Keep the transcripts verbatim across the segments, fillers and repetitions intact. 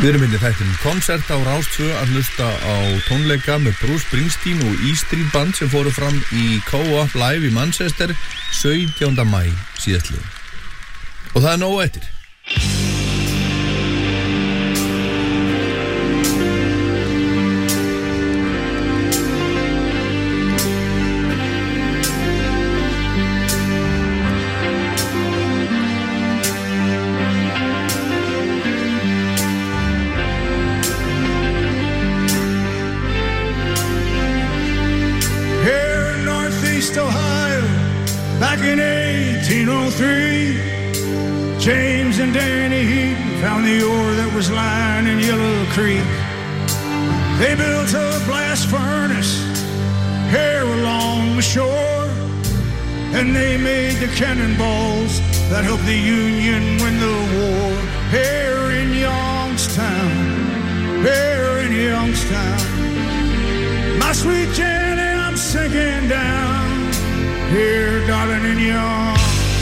Við erum myndið þættinum Konsert á Rás tvö að hlusta á tónleika með Bruce Springsteen og E Street Band sem fóru fram í Co-op Live í Manchester sautjánda maí síðastliðinn. Og það er nóg eftir. Back in eighteen oh three, James and Danny Heaton found the ore that was lying in Yellow Creek. They built a blast furnace here along the shore, and they made the cannonballs that helped the Union win the war. Here in Youngstown, here in Youngstown, my sweet Jenny, I'm sinking down. Here, darling, in Youngstown.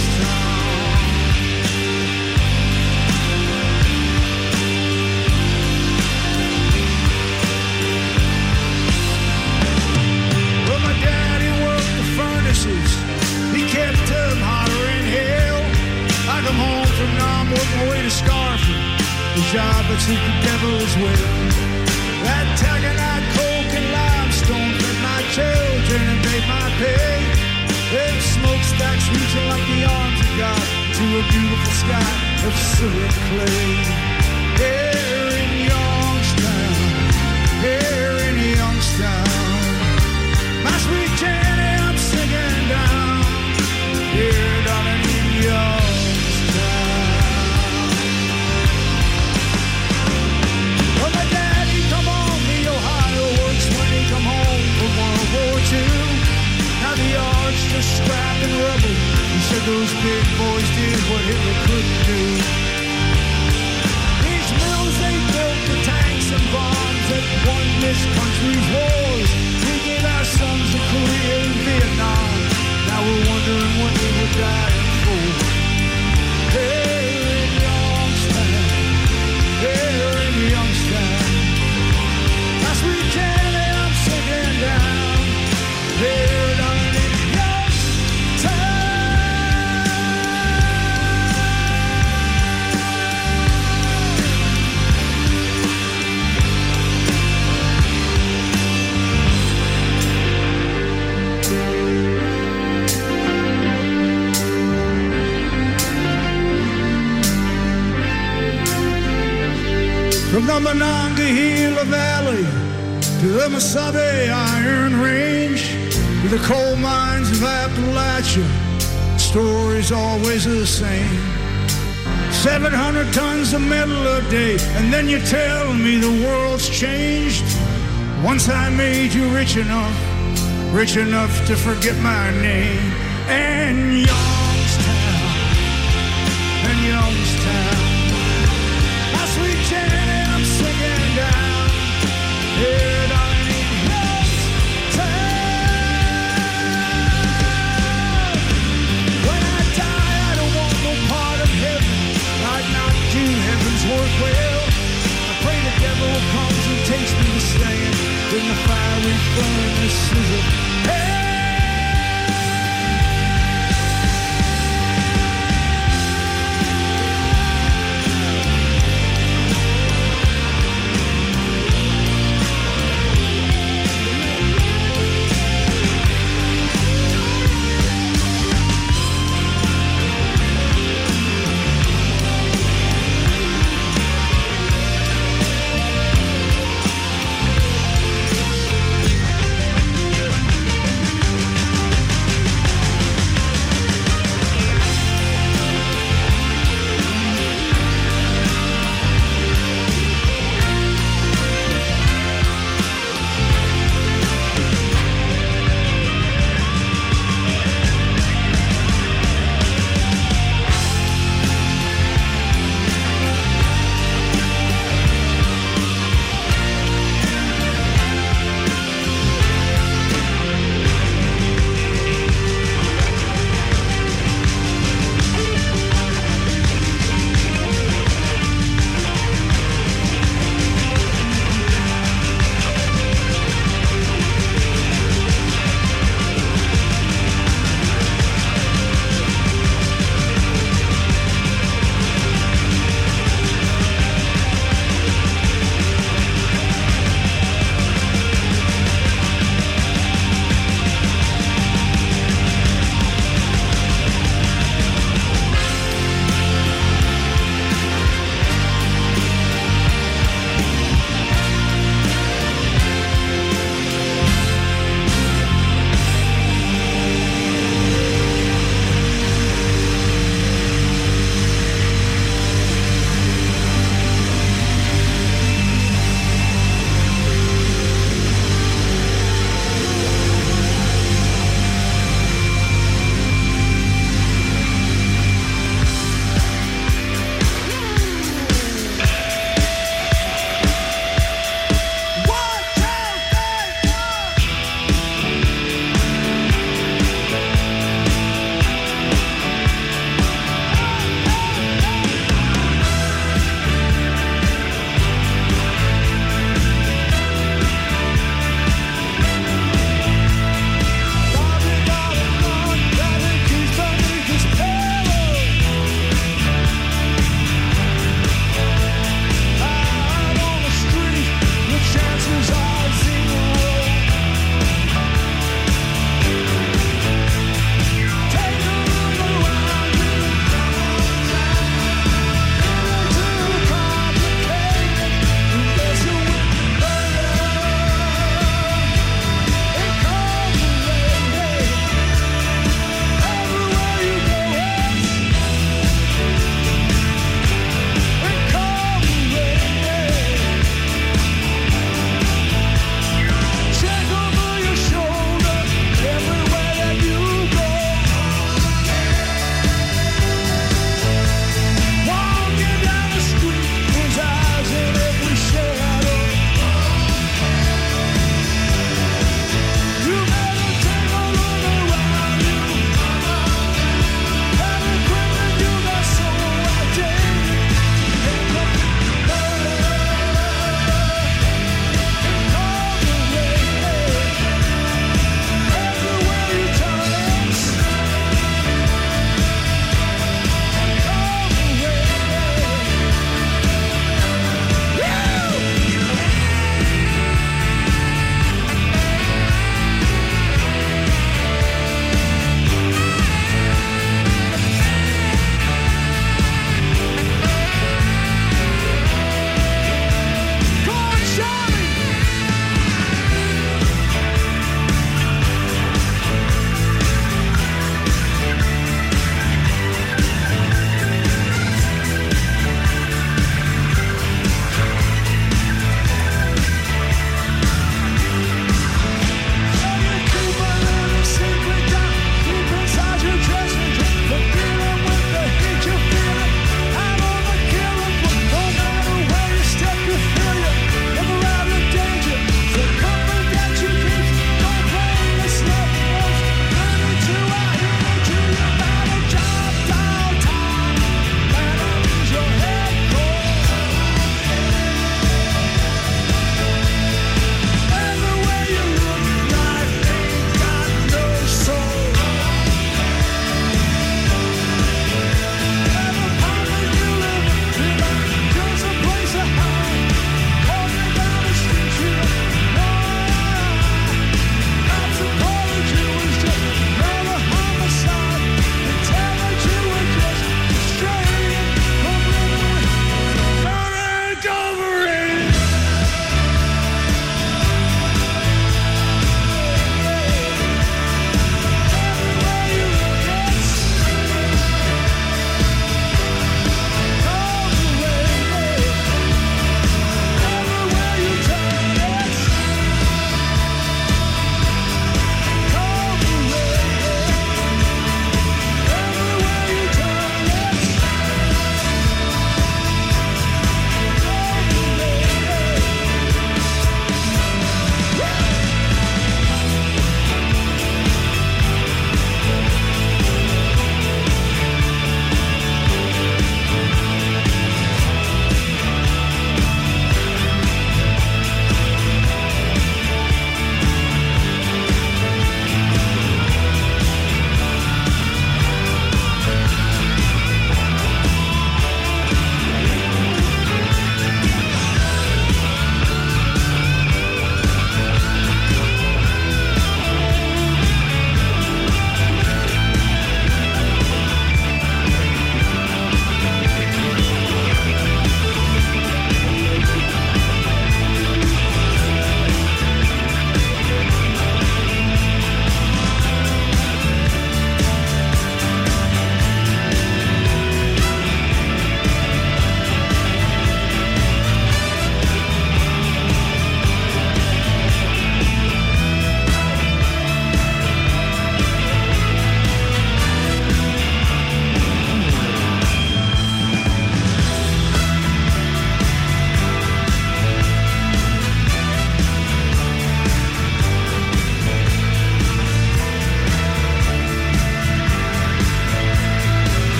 Well, my daddy worked the furnaces. He kept them hotter in hell. I come home from Nam, work my way to Scarford, the job that suit the devil as well. That taconite, coke, and limestone fed my children and paid my pay. Them smokestacks reaching like the arms of God to a beautiful sky of silver clay. Here in Youngstown, here in Youngstown, my sweet Jenny, I'm singing down. Here, darling, in Youngstown. Well, my daddy come on the Ohio works when he come home from World War Two. Now the yard's just scrap and rubble. He said those big boys did what Hitler couldn't do. These mills, they built the tanks and bombs that won this country's wars. We gave our sons to Korea and Vietnam. Now we're wondering what they were dying for. Here in Youngstown, here in Youngstown, my sweet Jenny, I'm sinking down. Here, from the Monongahela Valley to the Mesabi Iron Range, to the coal mines of Appalachia, the story's always the same. seven hundred tons of metal a day, and then you tell me the world's changed. Once I made you rich enough, rich enough to forget my name. And Youngstown, and Youngstown, my sweet Jenny, I'm singing down. Here, darling, in Youngstown. When I die, I don't want no part of heaven. I'd not do heaven's work well. I pray the devil comes and takes me to stand in the fiery furnaces of hell.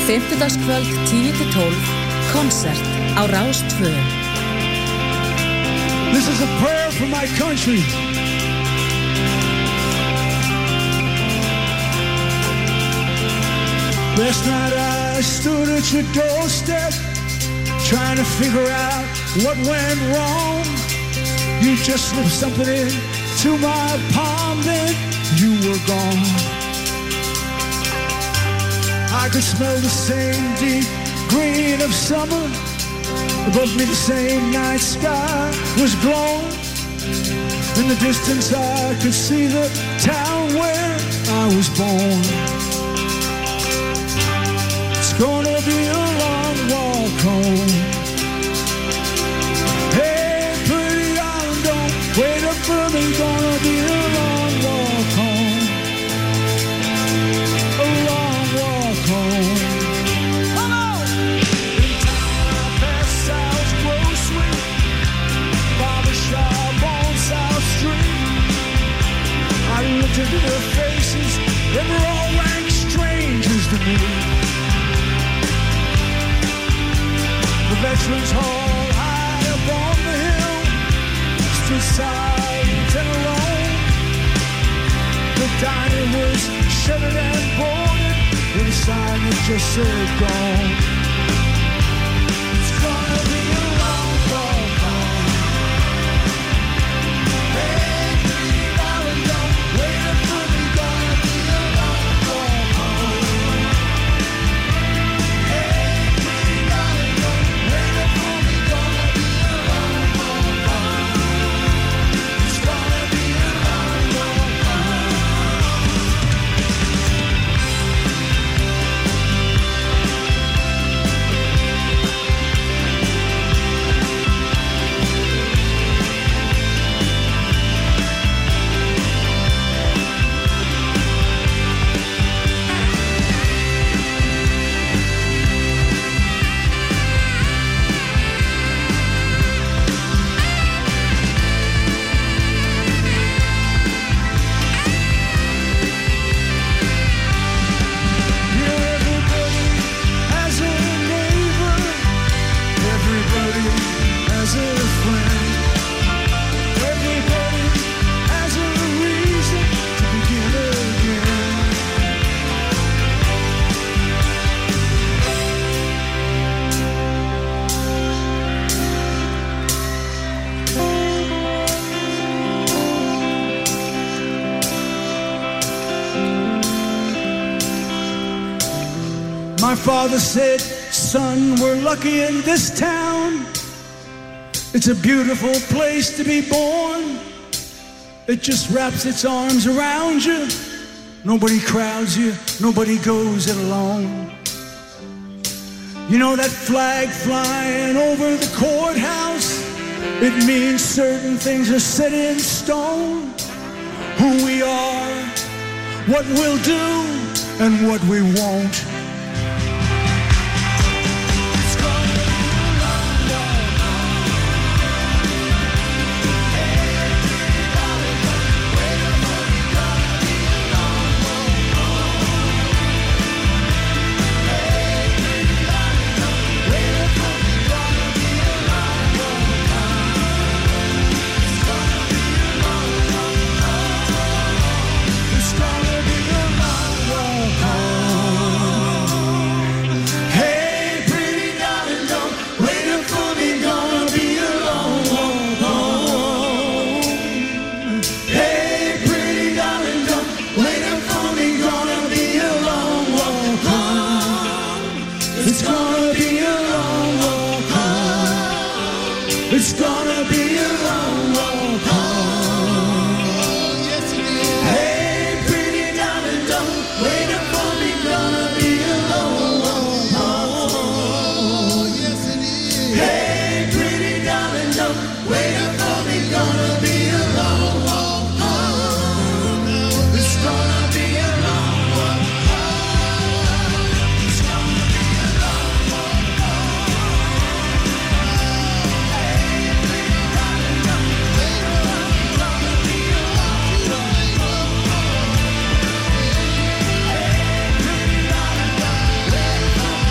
Fimmtudagskvöld tíu til tólf, konsert á Rás tvö. This is a prayer for my country. Last night I stood at your doorstep, trying to figure out what went wrong. You just slipped something in to my palm, then you were gone. I could smell the same deep green of summer. Above me the same night sky was glowing. In the distance I could see the town where I was born. It's gonna be a long walk home. Hey, pretty darling, don't wait up for me. Gonna be a long walk home. A long walk home. Come on! In town I pass South Grocery, barbershop on South Street. I looked into their faces, they were all rank strangers to me. The Veterans Hall high up on the hill stood silent and alone. The diner was shuttered and boarded with a sign that just said gone. It's gonna be a long walk home. Hey, pretty darling, don't wait up for me. Gonna be a long walk home. Hey, pretty darling, don't wait up for me. Gonna be a long walk home. It's gonna be a long walk home. My father said, son, we're lucky in this town. It's a beautiful place to be born. It just wraps its arms around you. Nobody crowds you, nobody goes it alone. You know that flag flying over the courthouse? It means certain things are set in stone. Who we are, what we'll do, and what we won't. It's gonna be a long walk home. Yes, it is. Hey, pretty darling, don't wait up for me. Gonna be a long walk home. Yes, it is. Hey, pretty darling, don't wait up for me. Gonna be a long walk home. It's gonna be a long walk home. It's gonna be a long walk home. Hey, pretty darling, don't wait up for me. Gonna be a long walk home. Hey, pretty darling, don't wait up for me.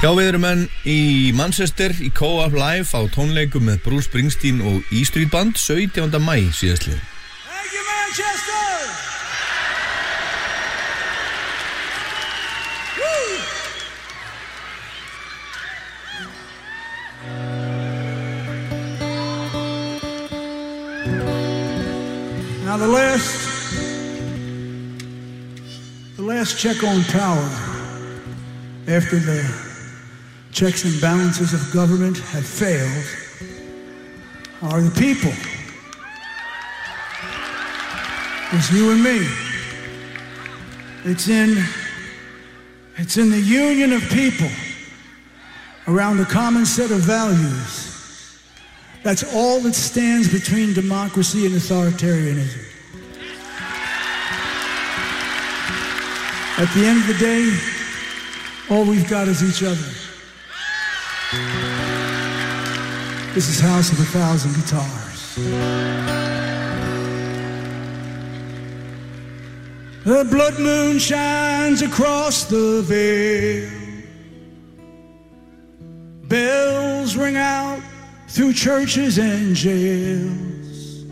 Já, við erum enn í Manchester í Co-op Live á tónleikum með Bruce Springsteen og E Street Band sautjánda maí síðastliðinn. Thank you, Manchester! Woo! Now the last, the last check on power after the checks and balances of government have failed are the people. It's you and me. It's in, it's in the union of people around a common set of values. That's all that stands between democracy and authoritarianism. At the end of the day, all we've got is each other. This is House of a Thousand Guitars. The blood moon shines across the veil. Bells ring out through churches and jails.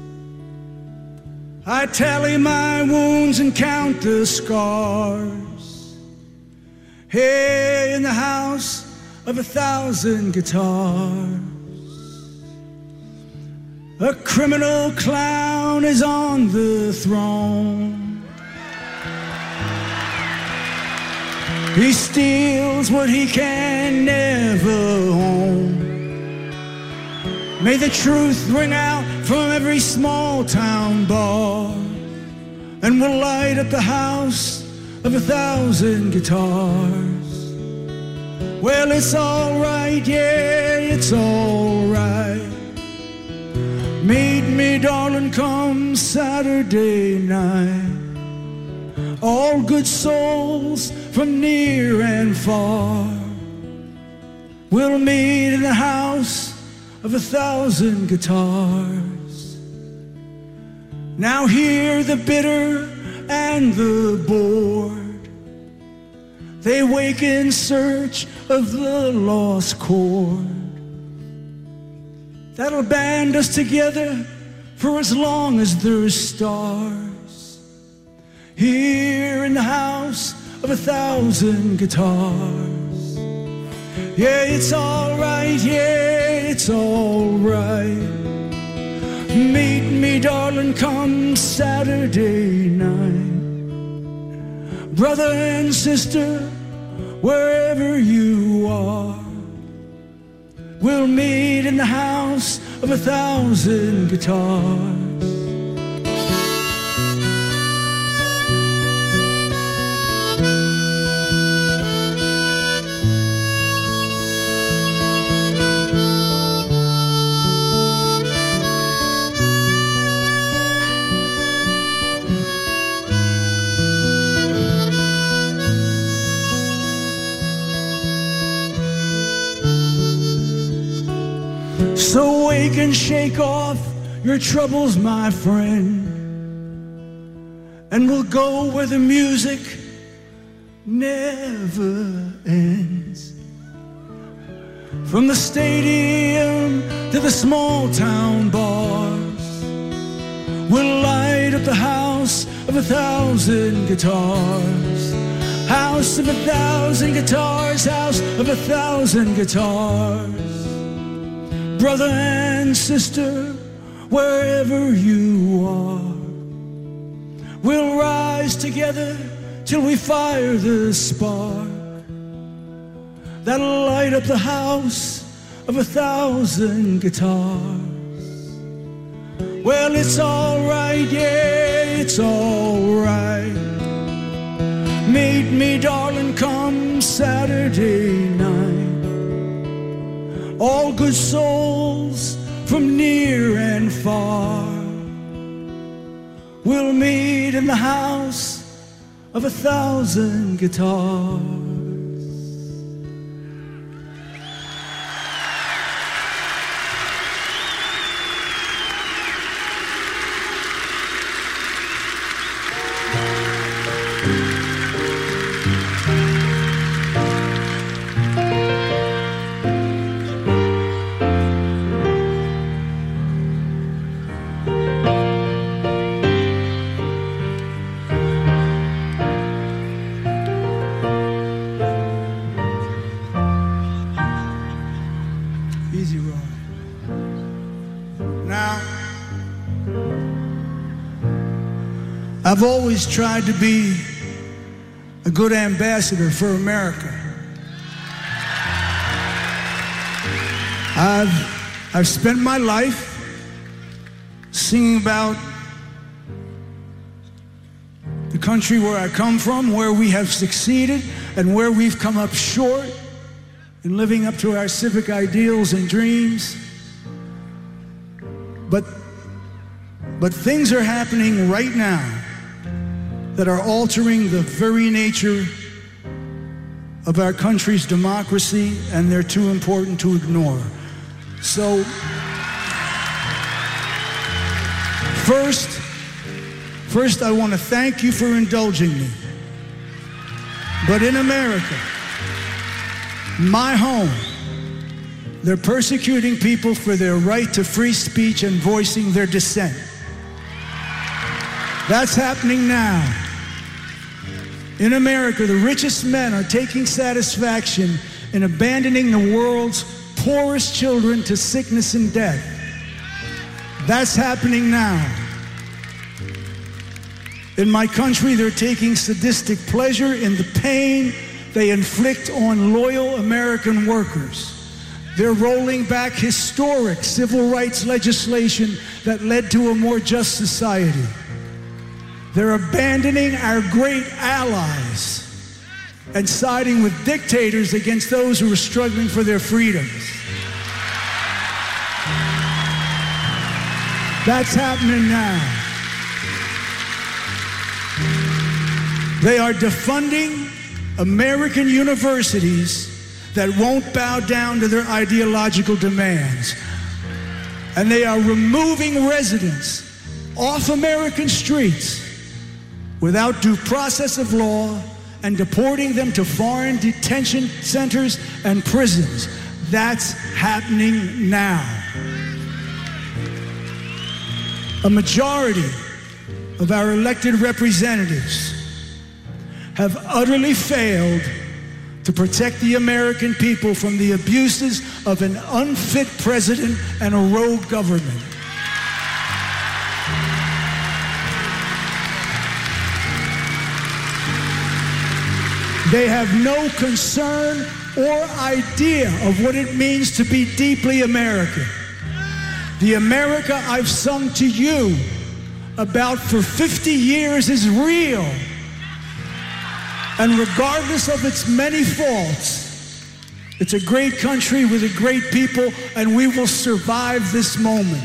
I tally my wounds and count the scars. Hey, in the house of a thousand guitars. A criminal clown is on the throne. He steals what he can never own. May the truth ring out from every small town bar, and we'll light up the house of a thousand guitars. Well, it's all right, yeah, it's all right. Meet me, darling, come Saturday night. All good souls from near and far will meet in the house of a thousand guitars. Now hear the bitter and the bored. They wake in search of the lost chord that'll band us together for as long as there's stars. Here in the house of a thousand guitars. Yeah, it's all right, yeah, it's all right. Meet me, darling, come Saturday night. Brother and sister, wherever you are, we'll meet in the house of a thousand guitars. So wake and shake off your troubles, my friend, and we'll go where the music never ends. From the stadium to the small town bars, we'll light up the house of a thousand guitars. House of a thousand guitars, house of a thousand guitars. Brother and sister, wherever you are, we'll rise together till we fire the spark that'll light up the house of a thousand guitars. Well, it's all right, yeah, it's all right. Meet me, darling, come Saturday night. All good souls from near and far will meet in the house of a thousand guitars. I've always tried to be a good ambassador for America. I've, I've spent my life singing about the country where I come from, where we have succeeded, and where we've come up short in living up to our civic ideals and dreams. But, but things are happening right now that are altering the very nature of our country's democracy, and they're too important to ignore. So, first, first I want to thank you for indulging me. But in America, my home, they're persecuting people for their right to free speech and voicing their dissent. That's happening now. In America, the richest men are taking satisfaction in abandoning the world's poorest children to sickness and death. That's happening now. In my country, they're taking sadistic pleasure in the pain they inflict on loyal American workers. They're rolling back historic civil rights legislation that led to a more just society. They're abandoning our great allies and siding with dictators against those who are struggling for their freedoms. That's happening now. They are defunding American universities that won't bow down to their ideological demands. And they are removing residents off American streets without due process of law and deporting them to foreign detention centers and prisons. That's happening now. A majority of our elected representatives have utterly failed to protect the American people from the abuses of an unfit president and a rogue government. They have no concern or idea of what it means to be deeply American. The America I've sung to you about for fifty years is real. And regardless of its many faults, it's a great country with a great people, and we will survive this moment.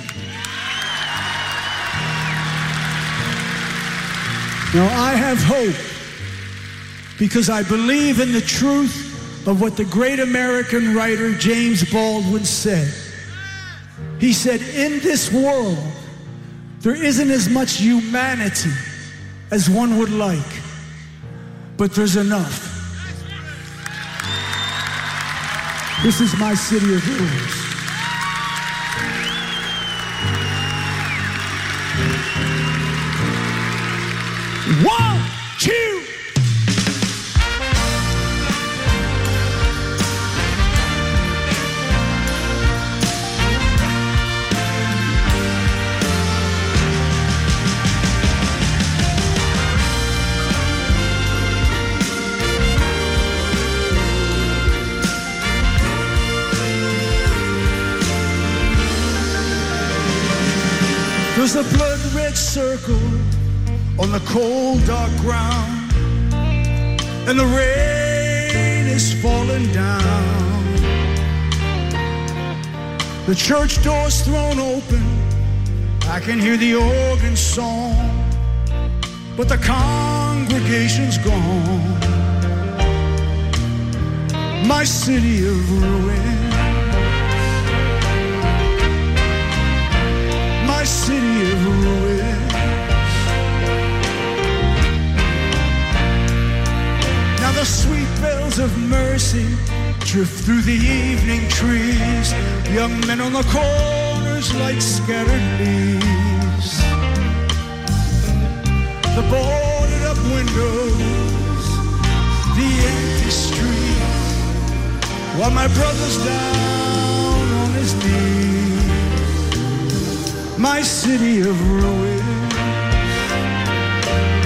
Now, I have hope because I believe in the truth of what the great American writer James Baldwin said. He said, in this world, there isn't as much humanity as one would like, but there's enough. This is my city of rules. One, two. There's a blood-red circle on the cold, dark ground, and the rain is falling down. The church door's thrown open, I can hear the organ song, but the congregation's gone. My city of ruin, my city of ruin. Now the sweet bells of mercy drift through the evening trees, young men on the corners like scattered leaves. The boarded up windows, the empty streets, while my brother's down on his knees. My city of ruin,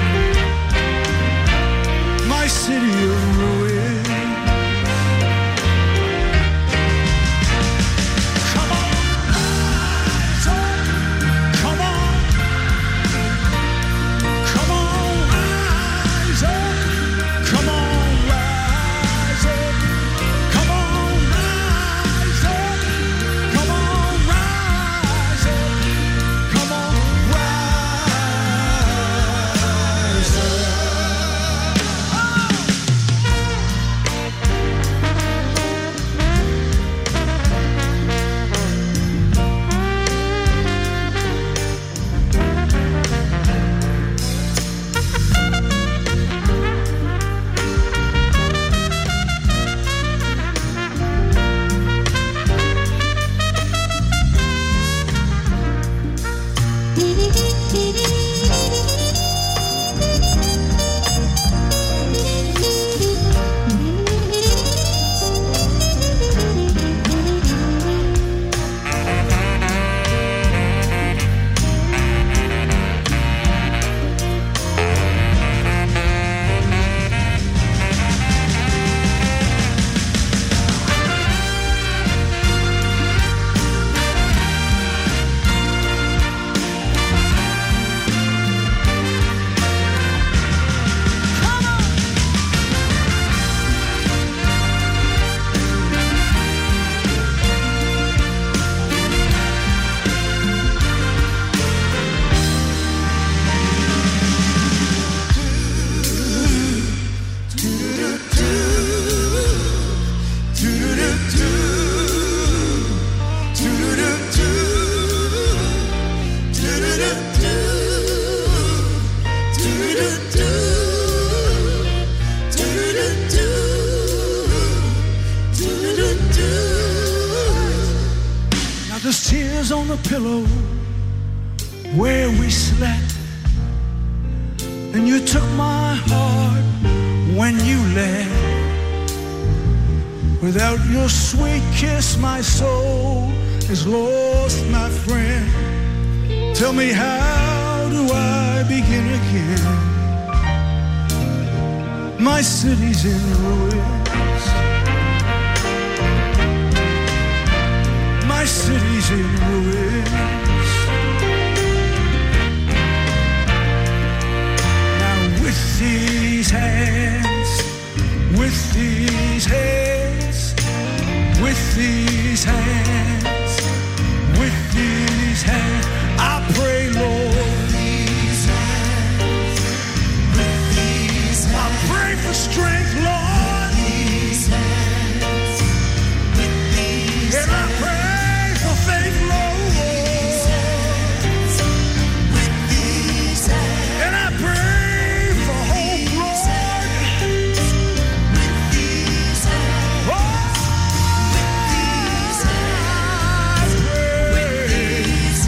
Now there's tears on the pillow where we slept, and you took my heart when you left. Without your sweet kiss, my soul is lost, my friend. Tell me, how do I begin again? My city's in ruins. My city's in ruins. Now with these hands, with these hands, with these hands, with these hands, I pray, Lord. These hands, with these hands, I pray for strength, Lord. These hands, with these and I pray for faith, Lord. These hands, with these hands, and I pray for hope, Lord. With these hands, oh, with these hands, I pray.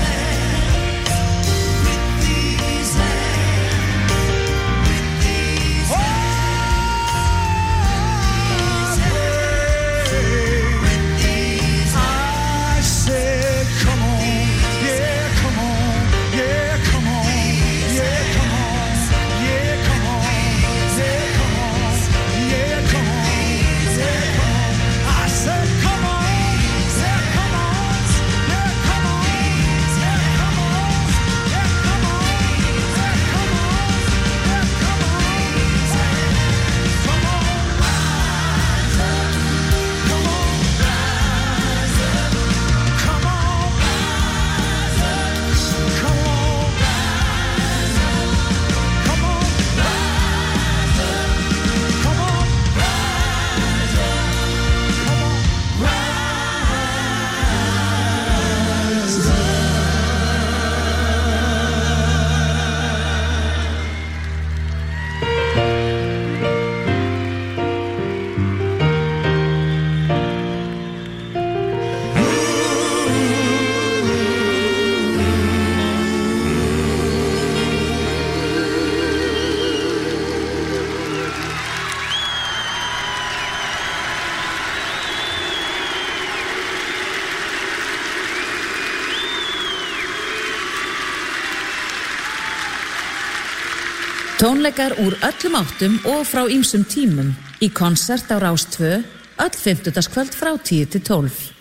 Tónleikar úr öllum áttum og frá ýmsum tímum í konsert á Rás tvö öll fimmtudagskvöld frá tíu til tólf.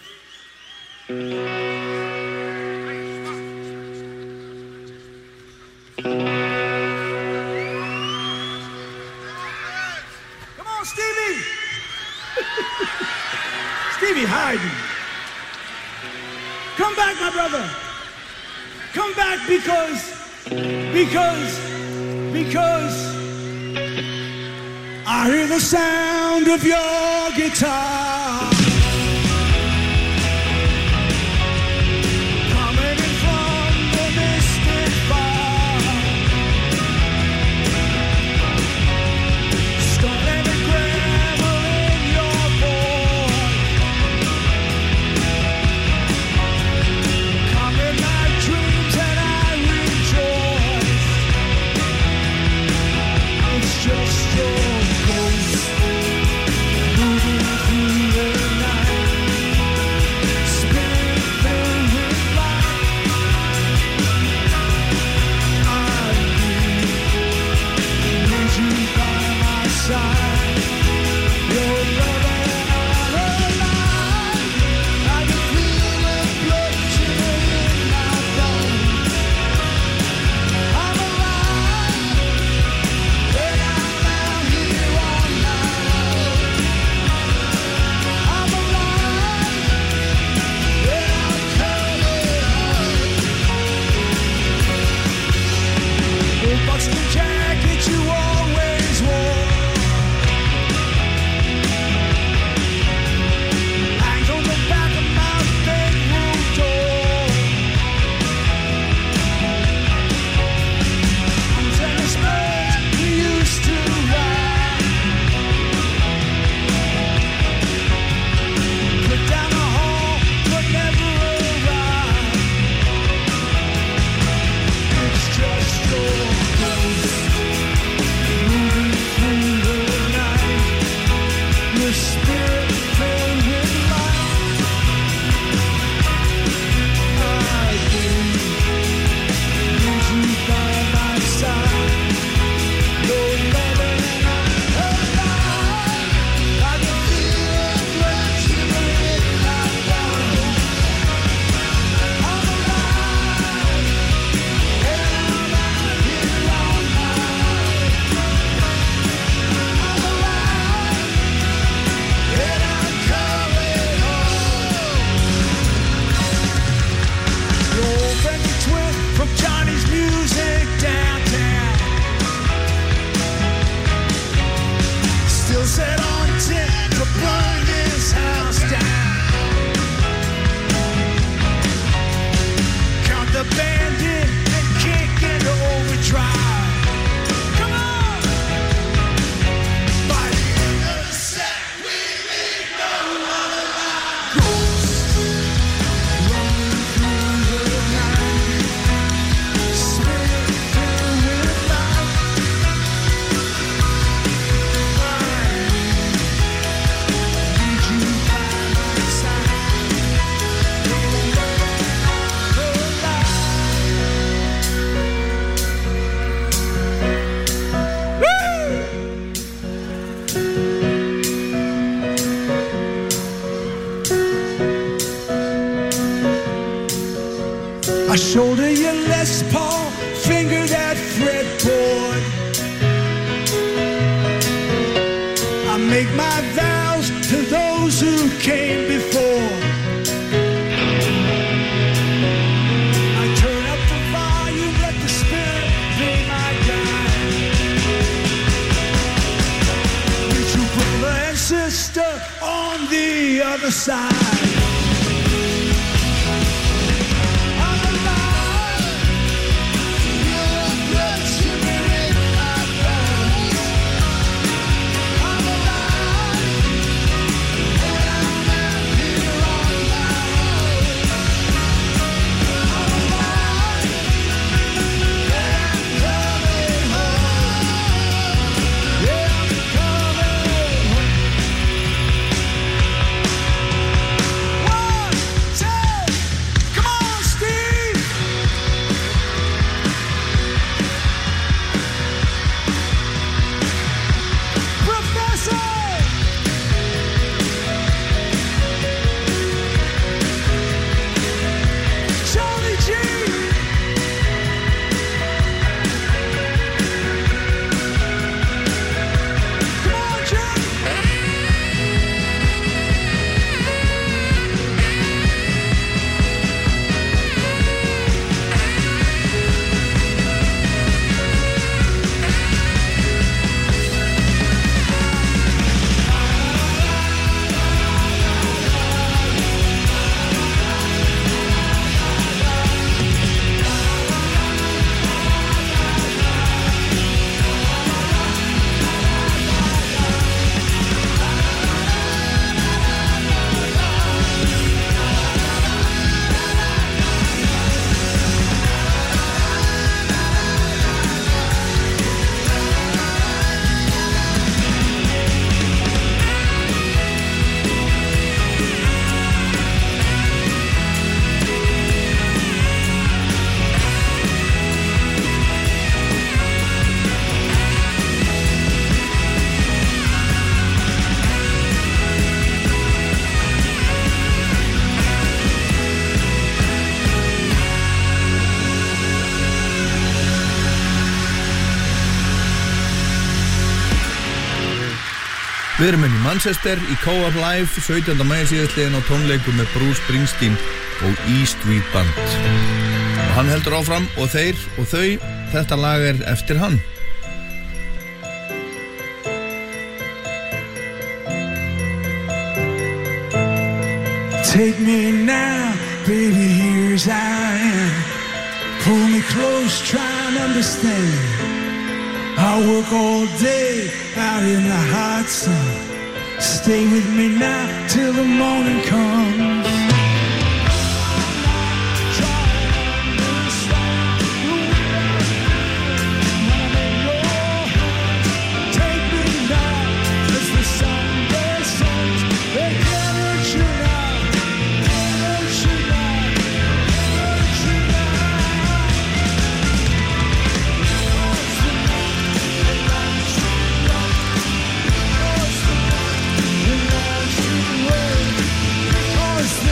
Come on, Stevie! Stevie hiding. Come back, my brother. Come back because, because, because I hear the sound of your guitar. Coming in from the mystic far. Starting to gravel in your voice. Come in my dreams and I rejoice. It's just your ghost moving through the side. Við erum enn í Manchester í Co-op Live sautjánda maí síðastliðin á tónleikum með Bruce Springsteen og E Street Band. Og hann heldur áfram og þeir og þau, þetta lag er eftir hann. Take me now, baby, here's I am. Pull me close, try and understand. I work all day out in the hot sun. Stay with me now till the morning comes. Cause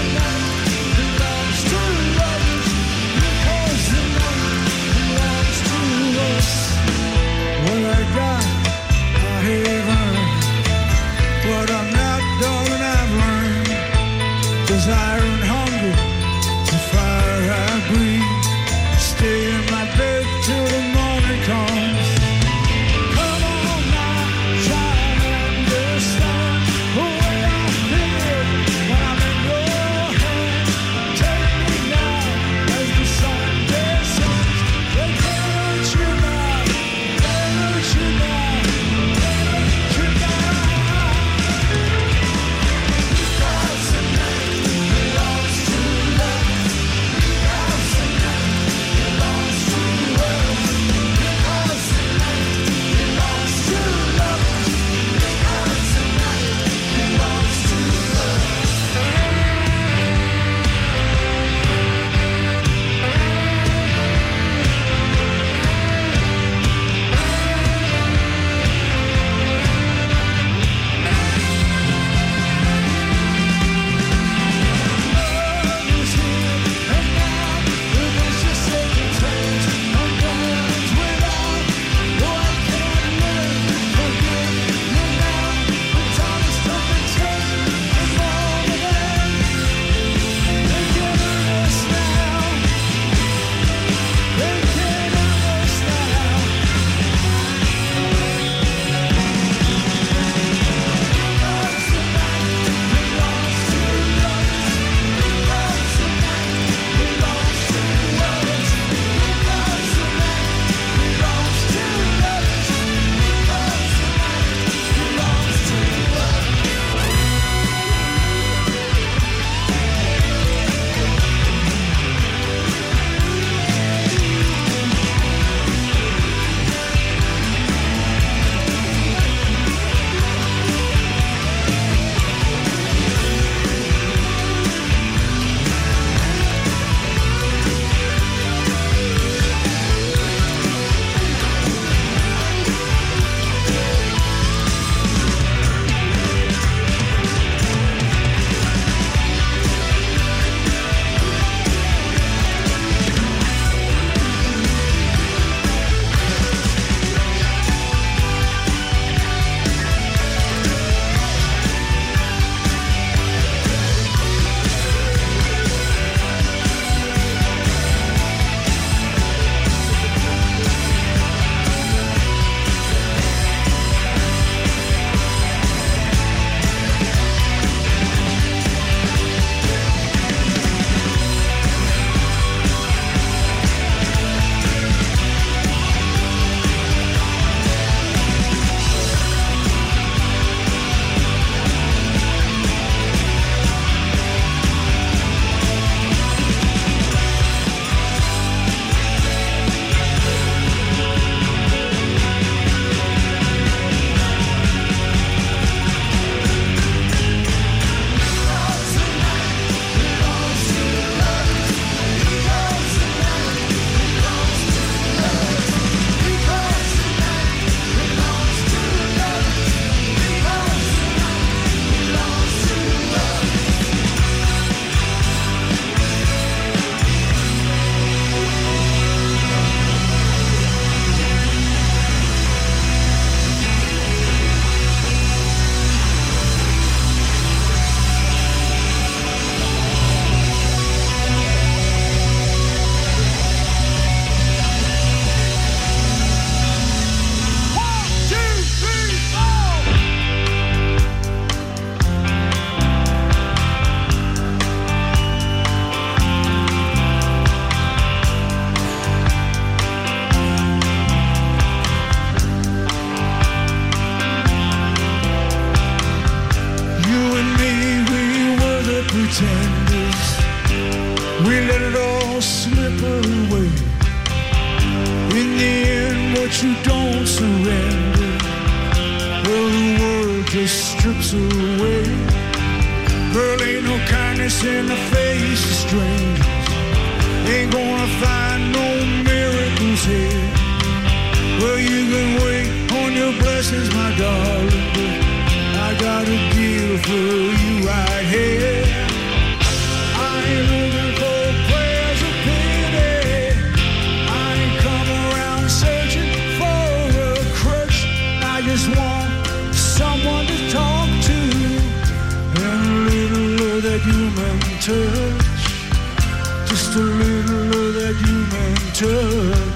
pretenders. We let it all slip away. In the end, what you don't surrender, well, the world just strips away. Girl, ain't no kindness in the face of strangers. Ain't gonna find no miracles here. Well, you can wait on your blessings, my darling, but I got a deal for you right here. I ain't looking for prayers of pity. I ain't come around searching for a crutch. I just want someone to talk to, and a little of that human touch, just a little of that human touch.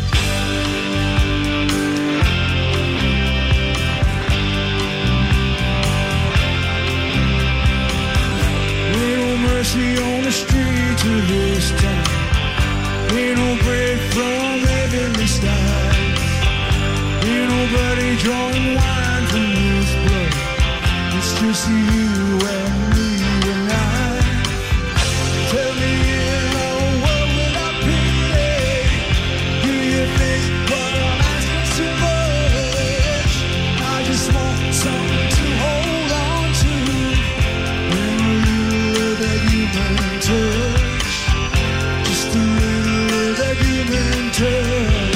Mercy on the streets of this town. Ain't no bread from heavenly skies. Ain't nobody drawing wine from this blood. It's just you and me tonight. Tell me in a world without pity, do you think what I'm asking too much? I just want something to hold on to, and a little of that human touch, just a little of that human touch.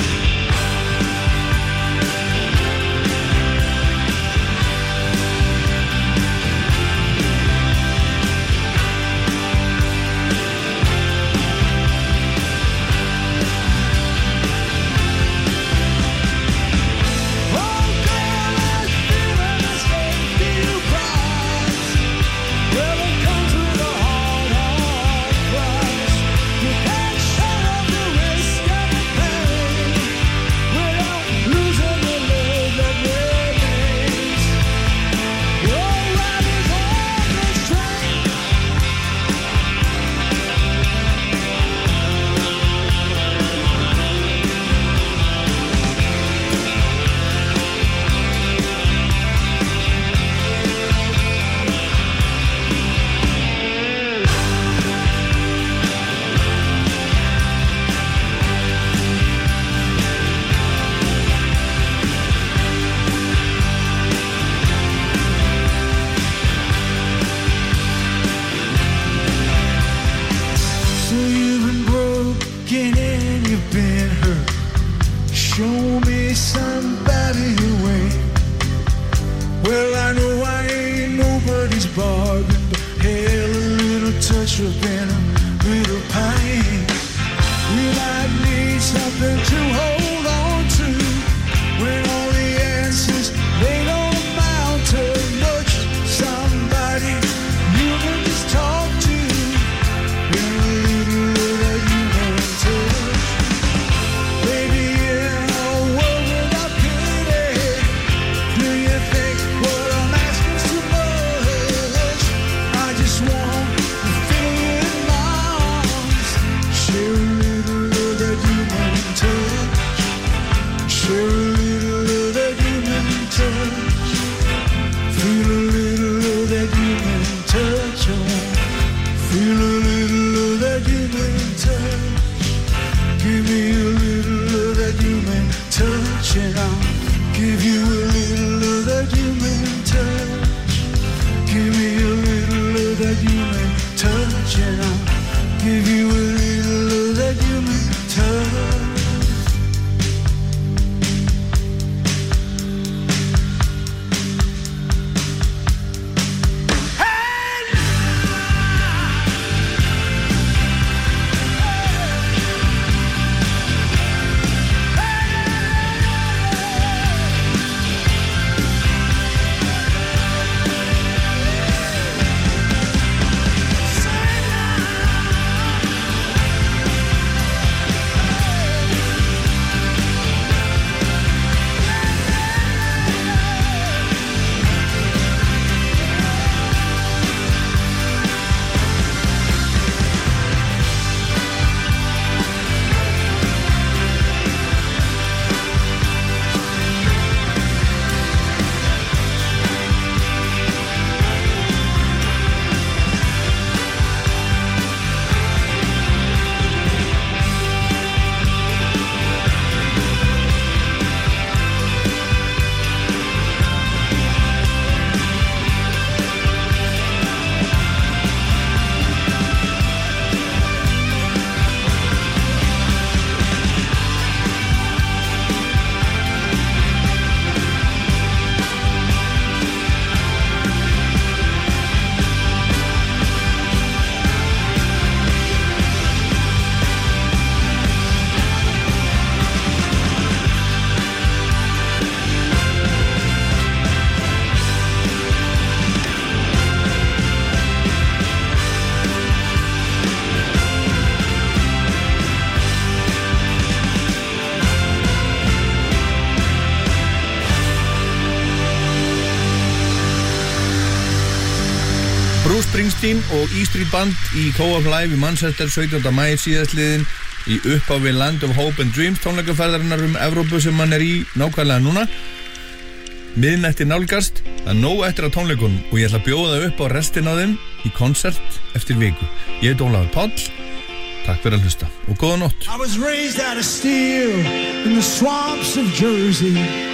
Bruce Springsteen og E Street Band í Co-op Live í Manchester sautjánda maí síðastliðin í upphafi Land of Hope and Dreams tónleikaferðarinnar um Evrópu sem hann er í nákvæmlega núna. Miðnætti nálgast, það er nóg eftir á tónleikunum og ég ætla að bjóða upp á restin á þeim í konsert eftir viku. Ég heit Ólafur Páll, takk fyrir að hlusta og góða nótt. I was raised out of steel in the swamps of Jersey.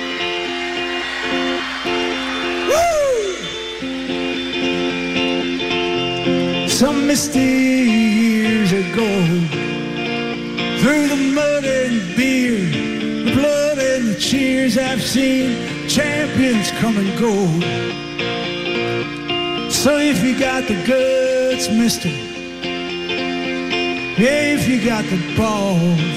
Some misty years ago, through the mud and beer, the blood and the cheers, I've seen champions come and go. So if you got the guts, mister, if you got the balls,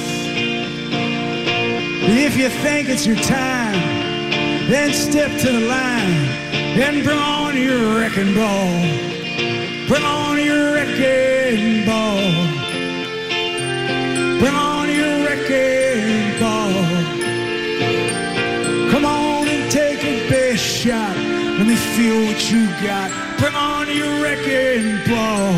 if you think it's your time, then step to the line and bring on your wrecking ball. Bring on your wrecking ball. Bring on your wrecking ball. Come on and take a best shot. Let me feel what you got. Bring on your wrecking ball.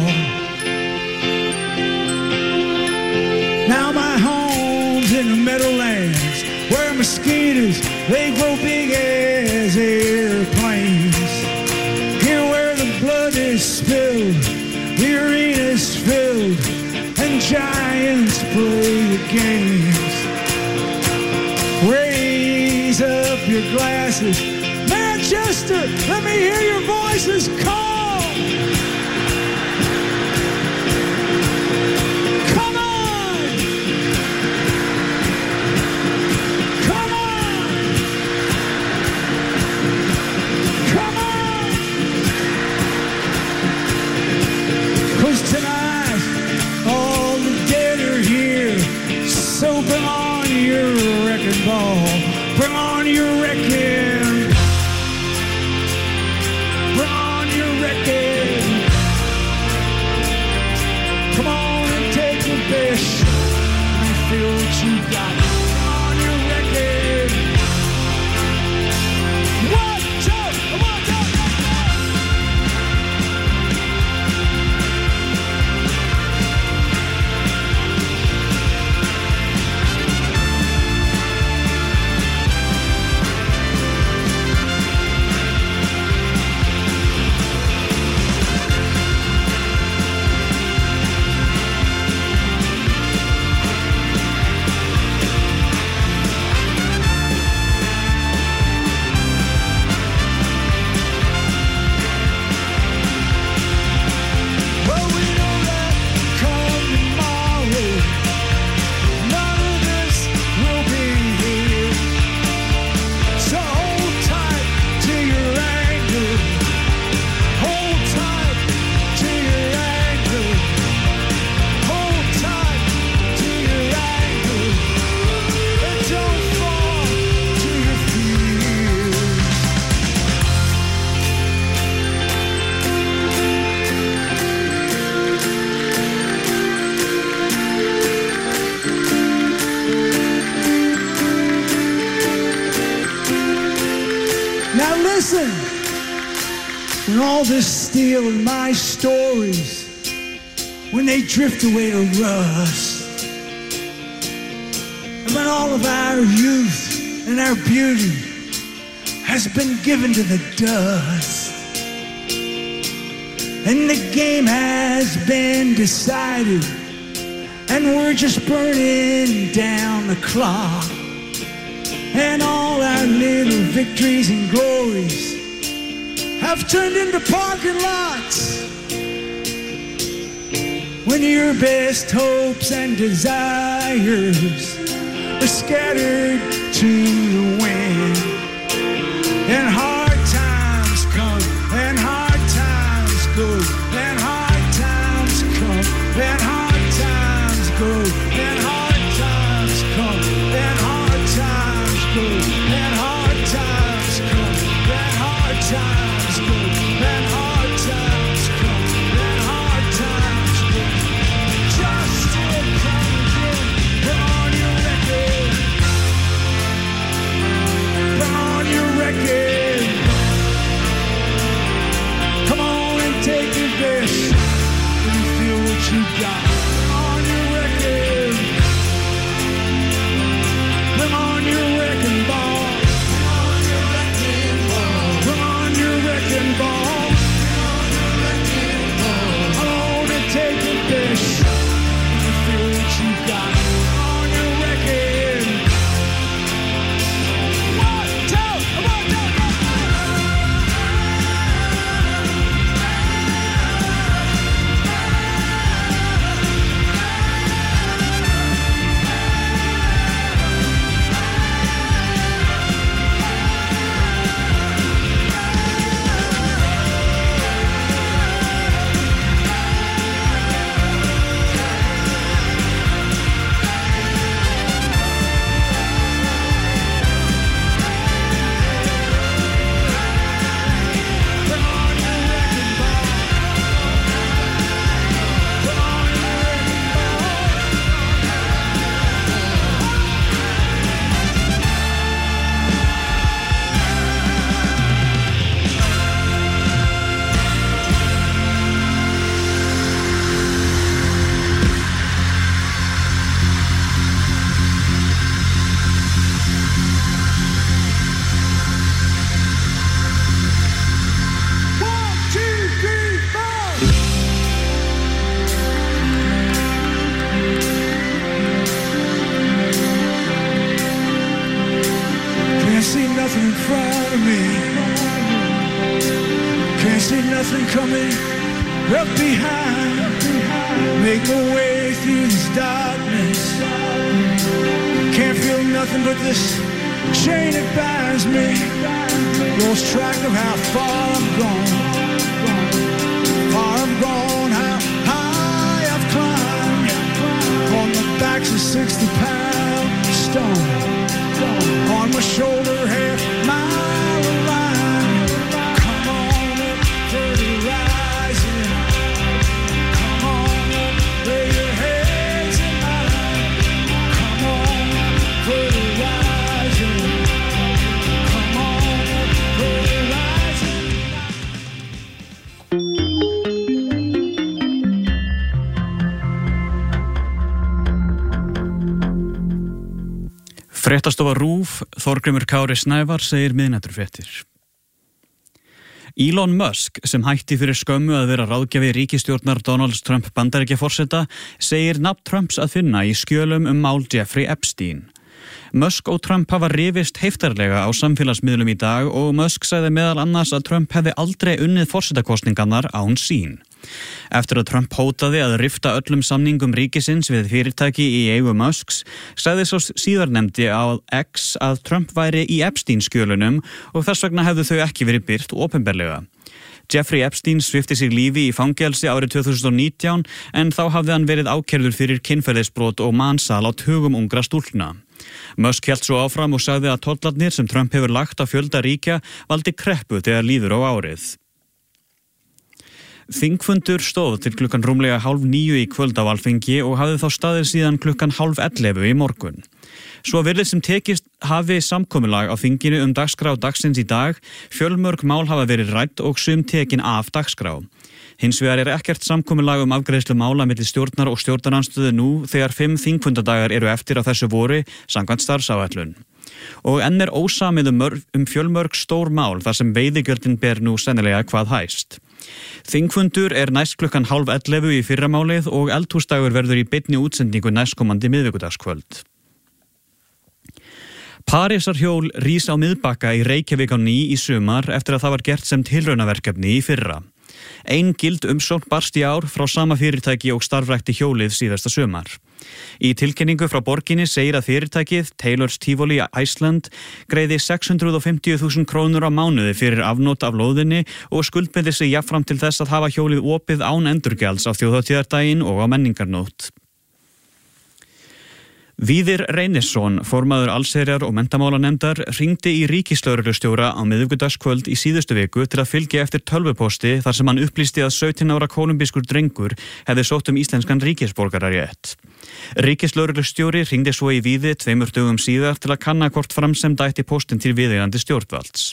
Now my home's in the Meadowlands, where mosquitoes, they grow big as airplanes. Here where the blood is spilled, the arena's filled, and giants play the games. Raise up your glasses, Manchester, let me hear your voices call. Come on! Come on! Come on! 'Cause tonight all the dead are here, so bring on your wrecking ball. Bring on your wrecking. Bring on your wrecking. Come on and take your best shot. Let me feel what you got. Bring on your wrecking. One, two, one, two, all this steel and my stories, when they drift away to rust, and when all of our youth and our beauty has been given to the dust, and the game has been decided, and we're just burning down the clock, and all our little victories and glories have turned into parking lots. When your best hopes and desires are scattered to the wind, and hard times come, and hard times go, and hard times come, and hard times go, and hard times come, and hard times go, and hard times come, and hard times. Then hard times come, then hard times go. Just still come again, put on your record. nothing in front of me. Can't see nothing coming up behind. Make my way through this darkness. Can't feel nothing but this chain that binds me. Lost track of how far I'm gone. Far I'm gone, how high I've climbed. On the backs of sixty pound stone. On my shoulder, half mile of line. Come on up for the rising. Come on up, lay your heads in mine. Come on up for the rising. Come on up for the rising. Fréttastofa RÚV, Þorgrímur Kári Snævar segir miðnætturfréttir. Elon Musk, sem hætti fyrir skömmu að vera ráðgjafi ríkisstjórnar Donald Trump Bandaríkjaforseta, segir nafn Trumps að finna í skjölum um mál Jeffrey Epstein. Musk og Trump hafa rifist heiftarlega á samfélagsmiðlum í dag og Musk sagði meðal annars að Trump hefði aldrei unnið forsetakosningarnar án sín. Eftir að Trump hótaði að rifta öllum samningum ríkisins við fyrirtæki í eigu Musks, sagði svo síðarnefndi á X að Trump væri í Epstein-skjölunum og þess vegna hefðu þau ekki verið birt opinberlega. Jeffrey Epstein svipti sig lífi í fangelsi árið tvö þúsund og nítján en þá hafði hann verið ákærður fyrir kynferðisbrot og mansal á tugum ungra stúlkna. Musk hélt svo áfram og sagði að tollarnir sem Trump hefur lagt á fjölda ríkja valdi kreppu þegar líður á árið. Þingfundur stóð til klukkan rúmlega hálf níu í kvöld á Alþingi og hafði þá staðið síðan klukkan hálf ellefu í morgun. Svo virðist sem tekist hafi samkomulag á þinginu um dagskrá dagsins í dag, fjölmörg mál hafa verið rædd og sum tekin af dagskrá. Hins vegar er ekkert samkomulag um afgreiðslu mála milli stjórnar og stjórnarandstöðu nú þegar fimm þingfundadagar eru eftir á þessu vori samkvæmt starfsáætlun. Og enn er ósamið um, um fjölmörg stór mál þar sem veiðigjöldin ber nú sennilega hvað hæst. Þingfundur er næst klukkan hálf ellefu í fyrramálið og eldhúsdagur verður í beinni útsendingu næstkomandi miðvikudagskvöld. Parísarhjól rís á miðbakka í Reykjavík á ný í sumar eftir að það var gert sem tilraunaverkefni í fyrra. Ein gild umsókn barst í ár frá sama fyrirtæki og starfrækti hjólið síðasta sumar. Í tilkynningu frá borginni segir að fyrirtækið Taylor's Tivoli Iceland greiði sex hundruð og fimmtíu þúsund krónur á mánuði fyrir afnot af lóðinni og skuldbindi sig jafnframt til þess að hafa hjólið opið án endurgjalds á þjóðhátíðardaginn og á menningarnótt. Víðir Reynisson, formaður allsherjar og menntamálanefndar, hringdi í ríkislögreglustjóra á miðvikudagskvöld í síðustu viku til að fylgja eftir tölvupósti þar sem hann upplýsti að sautján ára kólumbískur drengur hefði sótt um íslenskan ríkisborgararétt. Ríkislögreglustjóri hringdi svo í Víði tveimur dögum síðar til að kanna hvort framsemd ætti póstinn til viðeigandi stjórnvalds.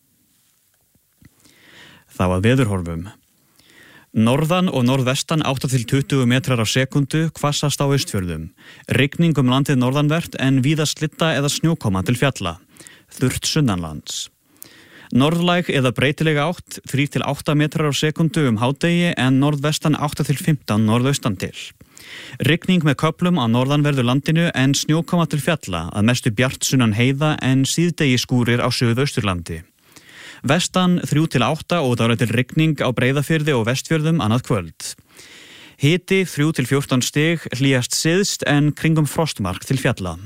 Það var veðurhorfum. Norðan og norðvestan átta til tuttugu metrar á sekundu, hvassast á Austfjörðum. Rigning um landið norðanvert en víða slitta eða snjókoma til fjalla. Þurrt sunnanlands. Norðlæg eða breytilega átt, þrír til átta metrar á sekundu um hádegi en norðvestan átta til fimmtán norðaustan til. Rigning með köflum á norðanverðu landinu en snjókoma til fjalla, að mestu bjart sunnan heiða en síðdegi skúrir á suðausturlandi. Vestan þrjú til átta og þá er til rigning á Breiðafirði og Vestfjörðum annað kvöld. Hiti þrjú til fjórtán stig, hlýjast syðst en kringum frostmark til fjalla.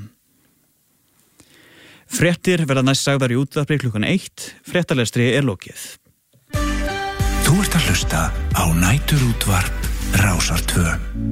Fréttir verða næst sagðar í útvarpi klukkan eitt, fréttalestri er lokið. Þú ert að hlusta á næturútvarp Rásar tvö.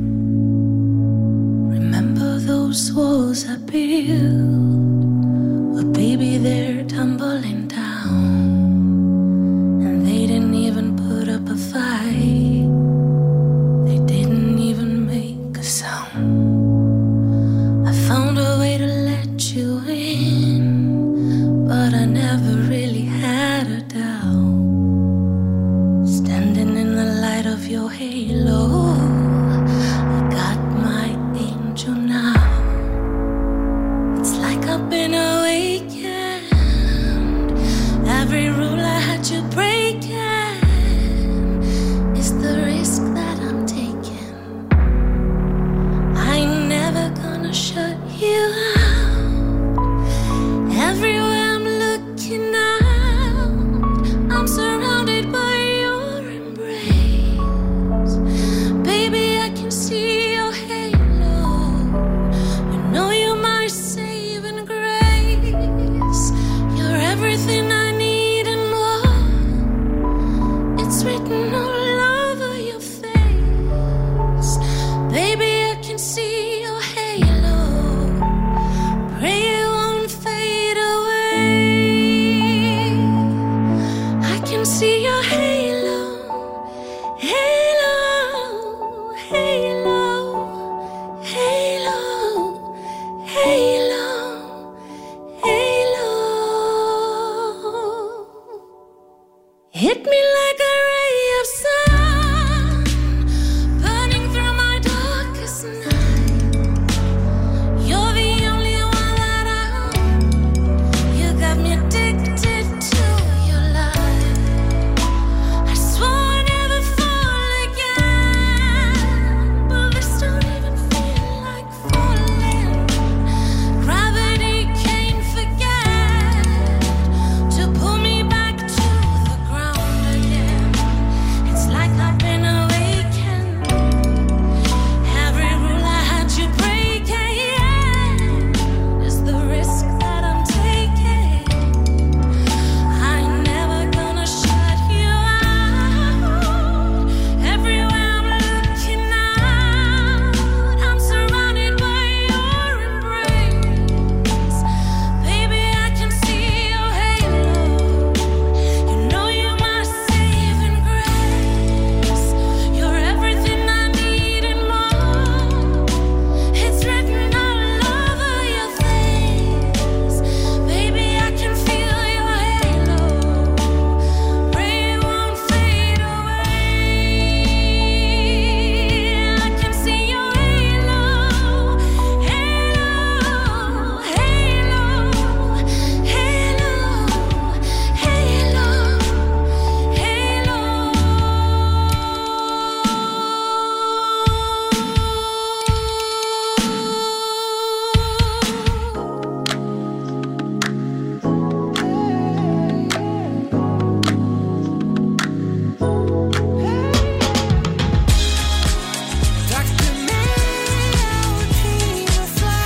Remember those walls I built, well baby they're tumbling down. They didn't even put up a fight. They didn't even make a sound. I found a way to let you in, but I never really had a doubt. Standing in the light of your halo, I got my angel now. It's like I've been awakened. Every rule I had to break is the risk that I'm taking. I ain't never gonna shut you out. Everywhere I'm looking Hit me like a ray of sun, burning through my darkest night. You're the only one that I own. You got me addicted to your light. I swore I'd never fall again, but this don't even feel like falling. Gravity can't forget to pull me back to the ground again. It's like I've been awakened. Every rule I had you breaking is the risk that I'm taking. I ain't never gonna shut you out. Everywhere I'm looking out, I'm surrounded by your embrace. Baby, I can see your halo. You know you're my saving grace. You're everything I need and more. It's written all over your face. Baby, I can feel your halo. Pray it won't fade away. I can see your halo, halo, halo, Taktu mig á tímaflak,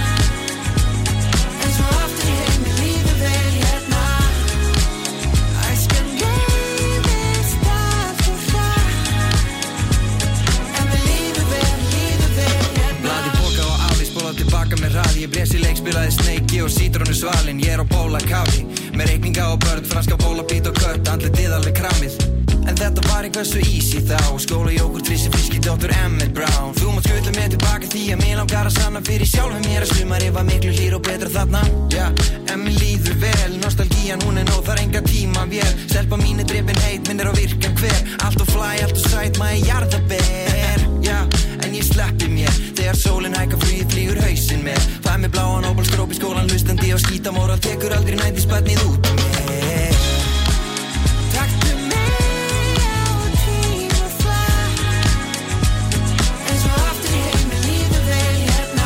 eins og aftur í heim, mér líður vel hérna. Æskan gleymist aftur hratt, en mér líður vel, líður vel hérna. Blað í poka og afi, spólað tilbaka með hraði. Ég brési leik, spilaði sneiki og sítrónu svalinn. Ég er á bólakáfi, með reikninga og börn, franska bólabít og kött, andlitið alveg kramið. En þetta var eitthvað svo easy þá. Skóla, jógurt, rissi, fiski, doktor Emmett Brown. Þú mátt skutla mig tilbaka því að mig langar að sanna fyrir sjálfum mér að sumarið var miklu hlýr og betra þarna. Já, en mér líður vel, nostalgían hún er nóg, þar enga tíma vél. Stelpa mín er drepin heit, minn er á virka hver. Allt og fly, allt og sæt, maður jarðaber. Já, en ég sleppi mér þegar sólin hækkar, flugið flýgur hausinn mér. Það er með bláan óbalskróp í skólan, hlustandi á skítamóral, tekur aldrei nændisbarnið út um mér. Taktu mig á tímaflak, eins og aftur í heim, mér líður vel hérna.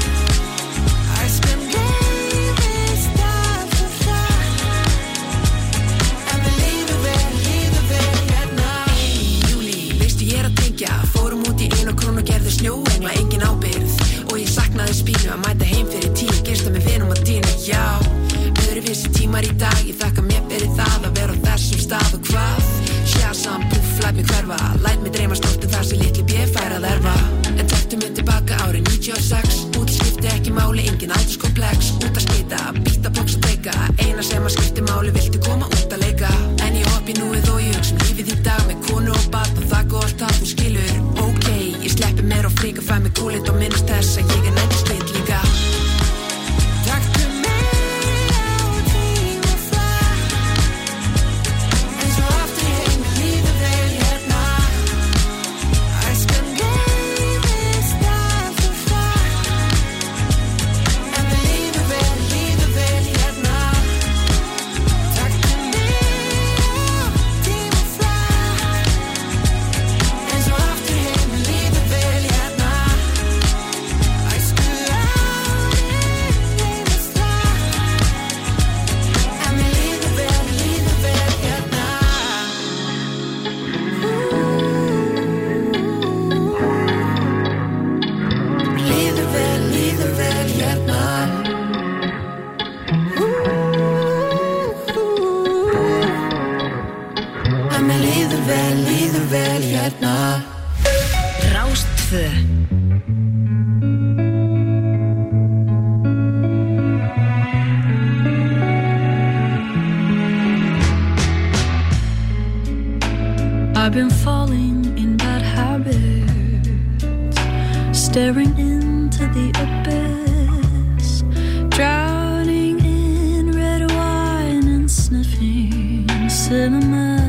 Æskan gleymist aftur hratt, en mér líður vel, líður vel hérna. Í júlí, veistu ég er að tengja. Fórum út í einu krónu, gerðu snjóengla, engin ábyrgð. Og ég saknaði spínu að mæta heim fyrir tíu, gista með vinum og dínu, já. Öðruvísi tímar í dag, ég þakka mér fyrir það að vera á þessum stað og hvað. Shazam, puff, læt mig hverfa, læt mig dreyma stoltið þar sem litli B fær að erfa. En taktu mig tilbaka árið níutíu og sex, útl skipti ekki máli, engin aldurskomplex. Út að skita, býta box og teika, eina sem að skipti máli, viltu koma út að leika. En ég hoppi núið og ég hugsa um lífið í dag með konu og barn og það gott að þú skilur. Ok, ég sleppi mér og fríka, fæ mig kúlind og minnast þess að ég er nætti slitt líka. Taktu mig á tímaflak, eins og aftur í heim, mér líður vel hérna. Æskan gleymist aftur hratt, en mér líður vel, líður vel hérna. Taktu mig á tímaflak, eins og aftur í heim, mér líður vel hérna. Æsku árin gleymist hratt, en mér líður vel, líður vel hérna. Líður vel, líður vel hérna. En mér líður vel, líður vel hérna. Rástvö. I've been falling in bad habits, staring into the abyss, drowning in red wine and sniffing cinnamon.